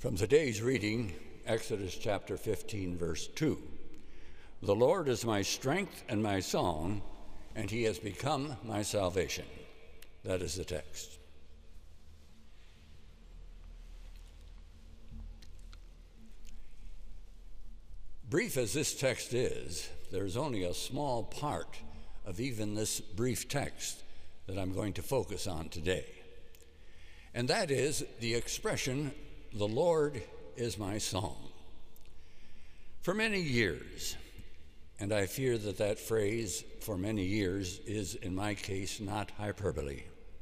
From today's reading, Exodus chapter 15, verse 2. The Lord is my strength and my song, and he has become my salvation. That is the text. Brief as this text is, there's only a small part of even this brief text that I'm going to focus on today. And that is the expression, the Lord is my song. For many years, and I fear that that phrase, for many years, is in my case not hyperbole.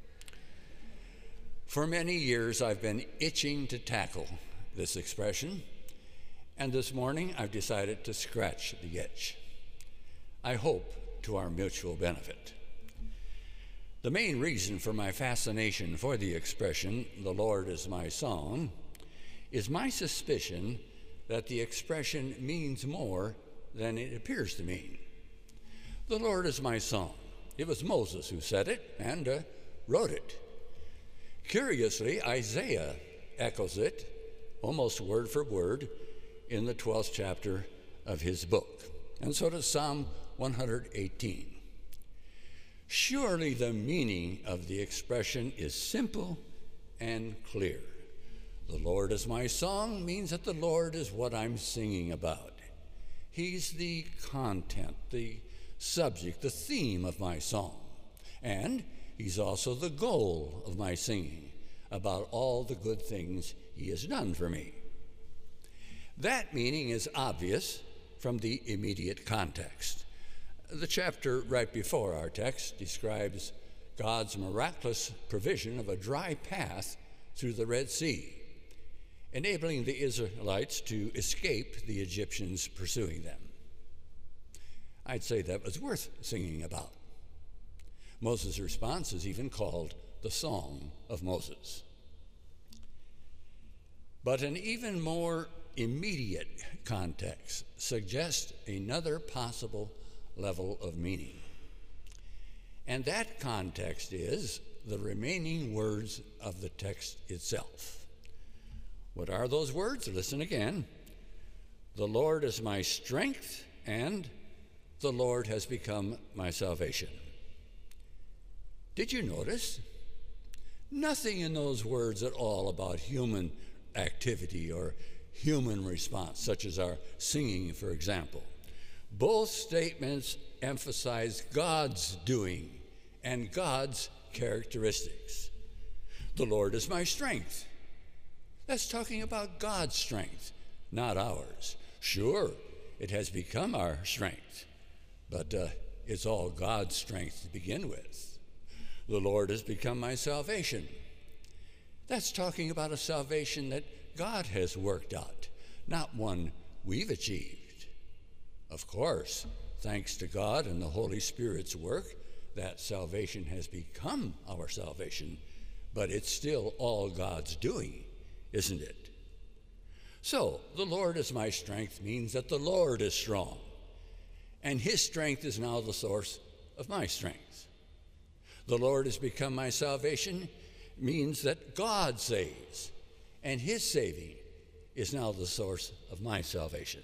For many years I've been itching to tackle this expression, and this morning I've decided to scratch the itch. I hope to our mutual benefit. The main reason for my fascination for the expression, the Lord is my song, is my suspicion that the expression means more than it appears to mean. The Lord is my song. It was Moses who said it and wrote it. Curiously, Isaiah echoes it almost word for word in the 12th chapter of his book, and so does Psalm 118. Surely the meaning of the expression is simple and clear. The Lord is my song means that the Lord is what I'm singing about. He's the content, the subject, the theme of my song. And he's also the goal of my singing about all the good things he has done for me. That meaning is obvious from the immediate context. The chapter right before our text describes God's miraculous provision of a dry path through the Red Sea, enabling the Israelites to escape the Egyptians pursuing them. I'd say that was worth singing about. Moses' response is even called the Song of Moses. But an even more immediate context suggests another possible level of meaning. And that context is the remaining words of the text itself. What are those words? Listen again. The Lord is my strength, and the Lord has become my salvation. Did you notice? Nothing in those words at all about human activity or human response, such as our singing, for example. Both statements emphasize God's doing and God's characteristics. The Lord is my strength. That's talking about God's strength, not ours. Sure, it has become our strength, but it's all God's strength to begin with. The Lord has become my salvation. That's talking about a salvation that God has worked out, not one we've achieved. Of course, thanks to God and the Holy Spirit's work, that salvation has become our salvation, but it's still all God's doing, isn't it? So, the Lord is my strength means that the Lord is strong, and his strength is now the source of my strength. The Lord has become my salvation means that God saves, and his saving is now the source of my salvation.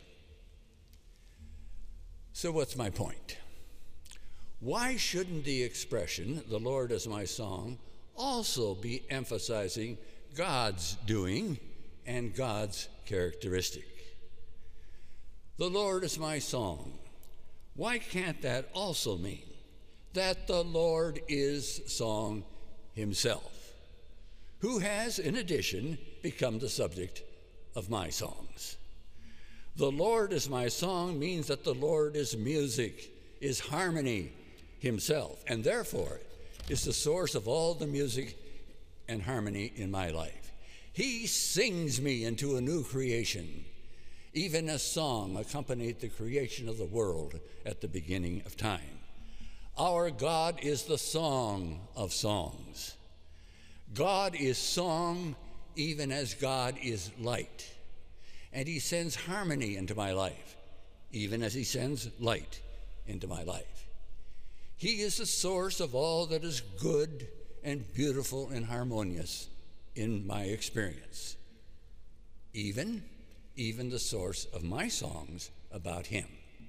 So what's my point? Why shouldn't the expression, the Lord is my song, also be emphasizing God's doing and God's characteristic? The Lord is my song. Why can't that also mean that the Lord is song himself, who has, in addition, become the subject of my songs? The Lord is my song means that the Lord is music, is harmony himself, and therefore is the source of all the music and harmony in my life. He sings me into a new creation. Even a song accompanied the creation of the world at the beginning of time. Our God is the song of songs. God is song even as God is light. And he sends harmony into my life, even as he sends light into my life. He is the source of all that is good and beautiful and harmonious in my experience, even the source of my songs about him.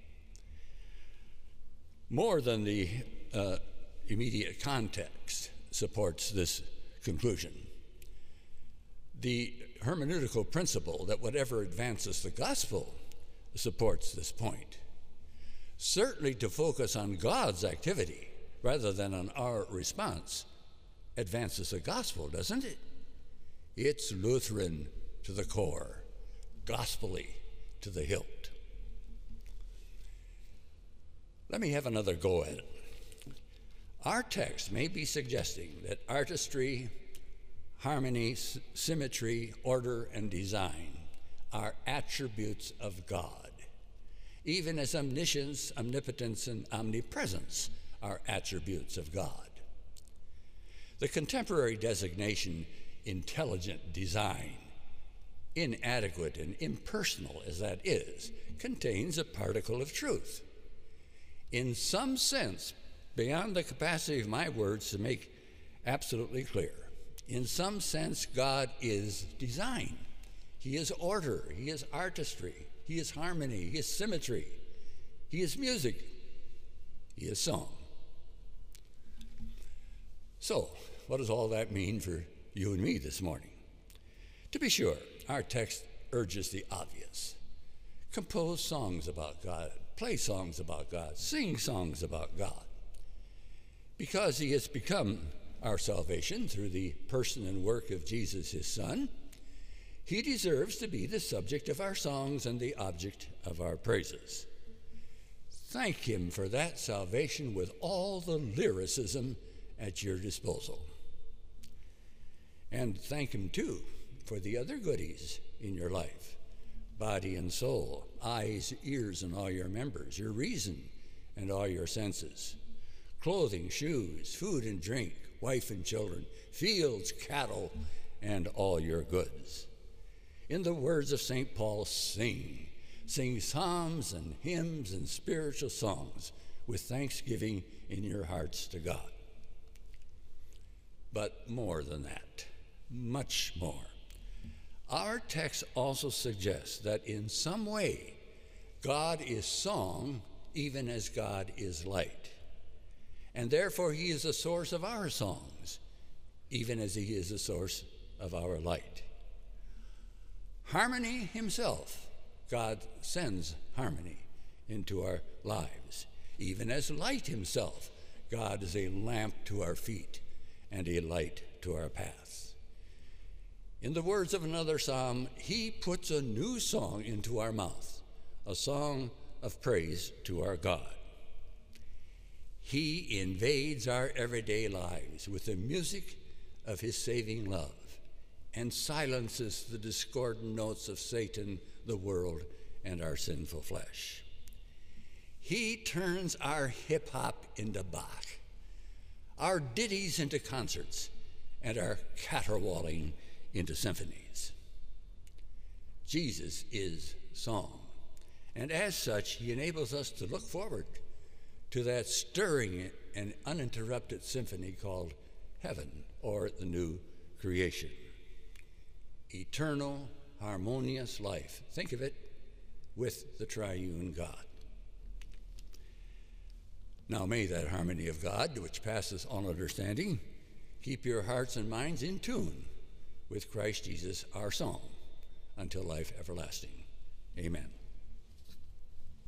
More than the immediate context supports this conclusion. The hermeneutical principle that whatever advances the gospel supports this point. Certainly to focus on God's activity rather than on our response advances the gospel, doesn't it? It's Lutheran to the core, gospel-y to the hilt. Let me have another go at it. Our text may be suggesting that artistry, harmony, symmetry, order, and design are attributes of God, even as omniscience, omnipotence, and omnipresence are attributes of God. The contemporary designation, intelligent design, inadequate and impersonal as that is, contains a particle of truth. In some sense, beyond the capacity of my words to make absolutely clear, in some sense, God is design. He is order. He is artistry. He is harmony. He is symmetry. He is music. He is song. So, what does all that mean for you and me this morning? To be sure, our text urges the obvious. Compose songs about God, play songs about God, sing songs about God. Because he has become our salvation through the person and work of Jesus, his Son, he deserves to be the subject of our songs and the object of our praises. Thank him for that salvation with all the lyricism at your disposal. And thank him, too, for the other goodies in your life, body and soul, eyes, ears, and all your members, your reason and all your senses, clothing, shoes, food and drink, wife and children, fields, cattle, and all your goods. In the words of St. Paul, sing psalms and hymns and spiritual songs with thanksgiving in your hearts to God. But more than that, much more. Our text also suggests that in some way, God is song even as God is light. And therefore, he is the source of our songs, even as he is the source of our light. Harmony himself, God sends harmony into our lives. Even as light himself, God is a lamp to our feet and a light to our paths. In the words of another psalm, he puts a new song into our mouth, a song of praise to our God. He invades our everyday lives with the music of his saving love and silences the discordant notes of Satan, the world, and our sinful flesh. He turns our hip-hop into Bach, our ditties into concerts, and our caterwauling into symphonies. Jesus is song, and as such, he enables us to look forward to that stirring and uninterrupted symphony called heaven, or the new creation. Eternal, harmonious life. Think of it with the triune God. Now may that harmony of God, which passes all understanding, keep your hearts and minds in tune with Christ Jesus, our song, until life everlasting. Amen.